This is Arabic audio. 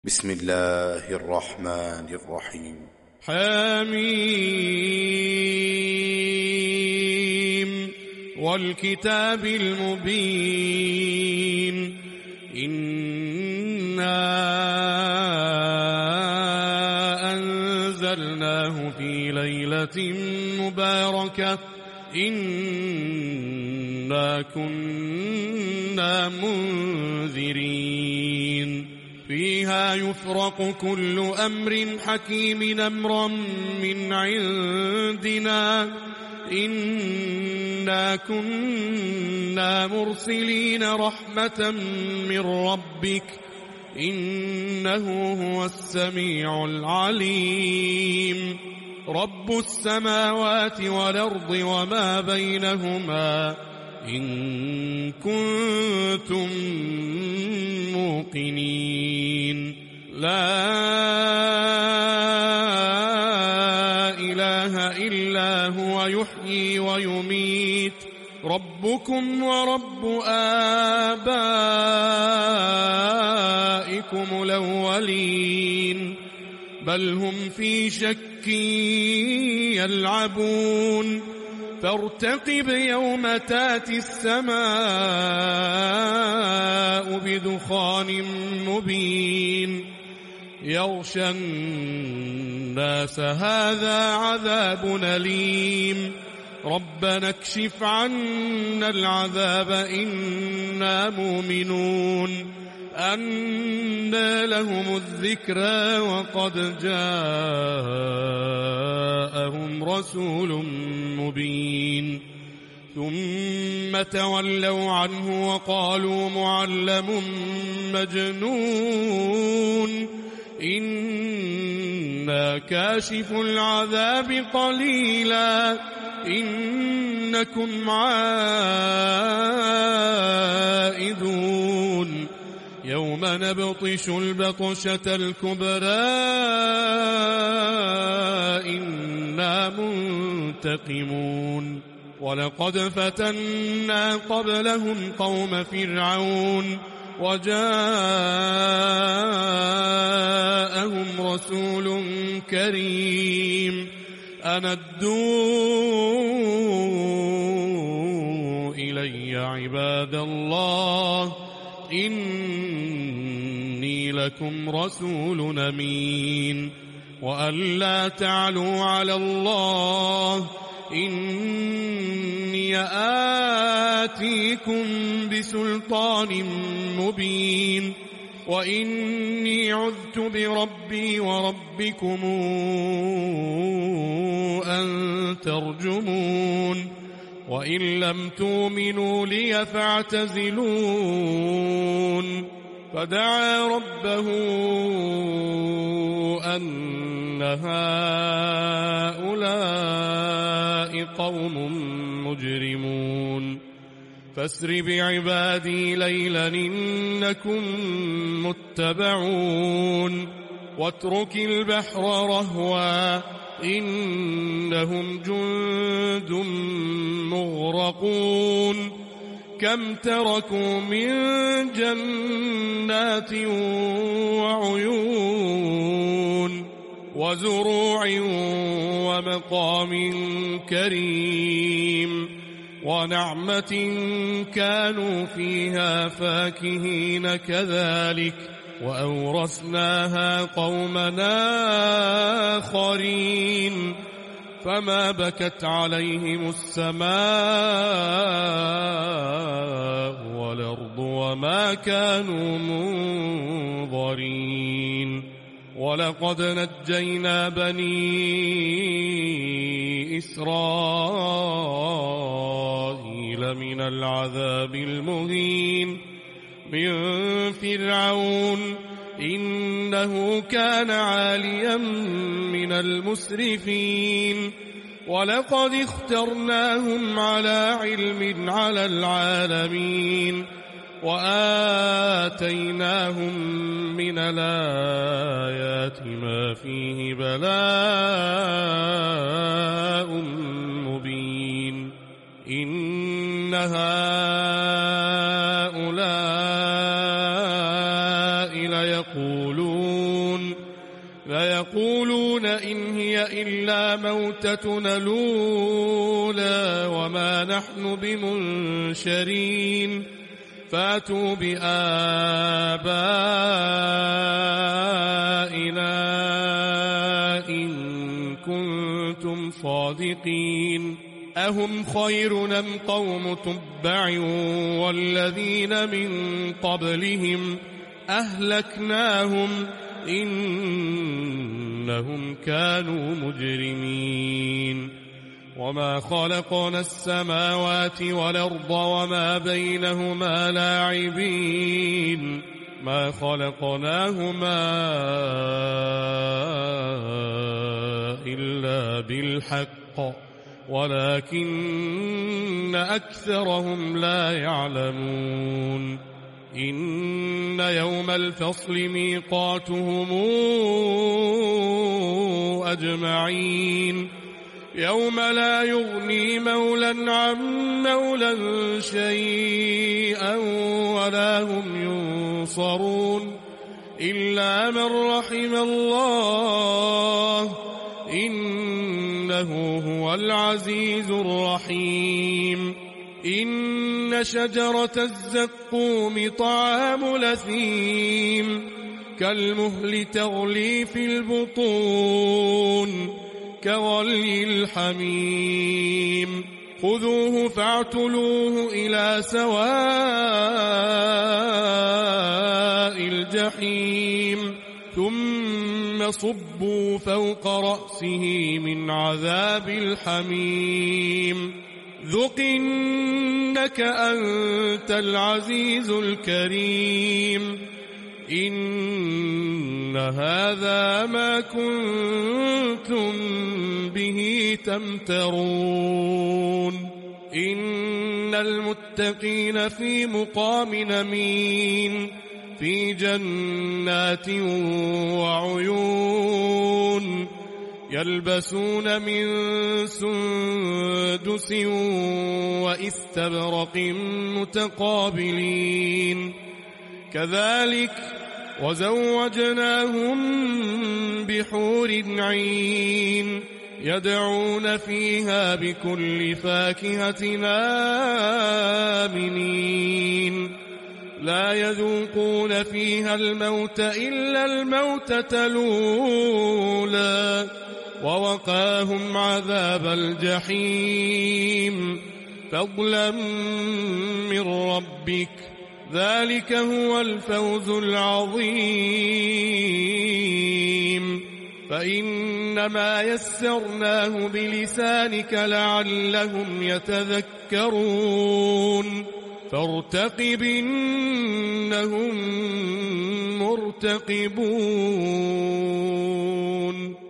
بسم الله الرحمن الرحيم. حميم والكتاب المبين إنا أنزلناه في ليلة مباركة إنا كنا منذرين فيها يفرق كل أمر حكيم أمرا من عندنا إنا كنا مرسلين رحمة من ربك إنه هو السميع العليم رب السماوات والأرض وما بينهما إن كنتم موقنين لا إله إلا هو يحيي ويميت ربكم ورب آبائكم الأولين بل هم في شك يلعبون فارتقب يوم تاتي السماء بدخان مبين يغشى الناس هذا عذاب أليم ربنا اكشف عنا العذاب إنا مؤمنون أنى لهم الذكرى وقد جاءهم رسول مبين ثم تولوا عنه وقالوا معلم مجنون إنا كاشف العذاب قليلا إنكم عائدون يوم نبطش البطشة الكبرى إنا منتقمون ولقد فتنا قبلهم قوم فرعون وجاءهم رسول كريم أن أدوا إلي عباد الله إني لكم رسول أمين وأن لا تعلوا على الله إني آتيكم بسلطان مبين وإني عذت بربي وربكم أن ترجمون وإن لم تؤمنوا لي فاعتزلون فدعا ربه أن هؤلاء قوم مجرمون فاسر بعبادي ليلا إنكم متبعون واترك البحر رهوا إنهم جند مغرقون كم تركوا من جنات وعيون وزروع ومقام كريم ونعمة كانوا فيها فاكهين كذلك وأورثناها قومنا آخرين فما بكت عليهم السماء والأرض وما كانوا منظرين ولقد نجينا بني إسرائيل من العذاب المهين من فرعون إنه كان عاليا من المسرفين ولقد اخترناهم على علم على العالمين وآتيناهم من الآيات ما فيه بلاء مبين إن هؤلاء ليقولون يعلمون فيقولون إن هي إلا موتتنا الأولى وما نحن بمنشرين فاتوا بآبائنا إن كنتم صادقين أهم خير أم قوم تبع والذين من قبلهم أهلكناهم إنهم كانوا مجرمين وما خلقنا السماوات والأرض وما بينهما لاعبين ما خلقناهما إلا بالحق ولكن أكثرهم لا يعلمون إن يوم الفصل ميقاتهم أجمعين يوم لا يغني مولى عن مولى شيئا ولا هم ينصرون إلا من رحم الله إنه هو العزيز الرحيم إن شجرة الزقوم طعام لثيم كالمهل تغلي في البطون كغلي الحميم خذوه فاعتلوه إلى سواء الجحيم ثم صبوا فوق رأسه من عذاب الحميم ذق إنك أنت العزيز الكريم إن هذا ما كنتم به تمترون إن المتقين في مقام أمين في جنات وعيون يلبسون من سندس وإستبرق متقابلين كذلك وزوجناهم بحور عين يدعون فيها بكل فاكهة آمنين لا يذوقون فيها الموت إلا الموتة الأولى ووقاهم عذاب الجحيم فضلا من ربك ذلك هو الفوز العظيم فإنما يسرناه بلسانك لعلهم يتذكرون فارتقب إنهم مرتقبون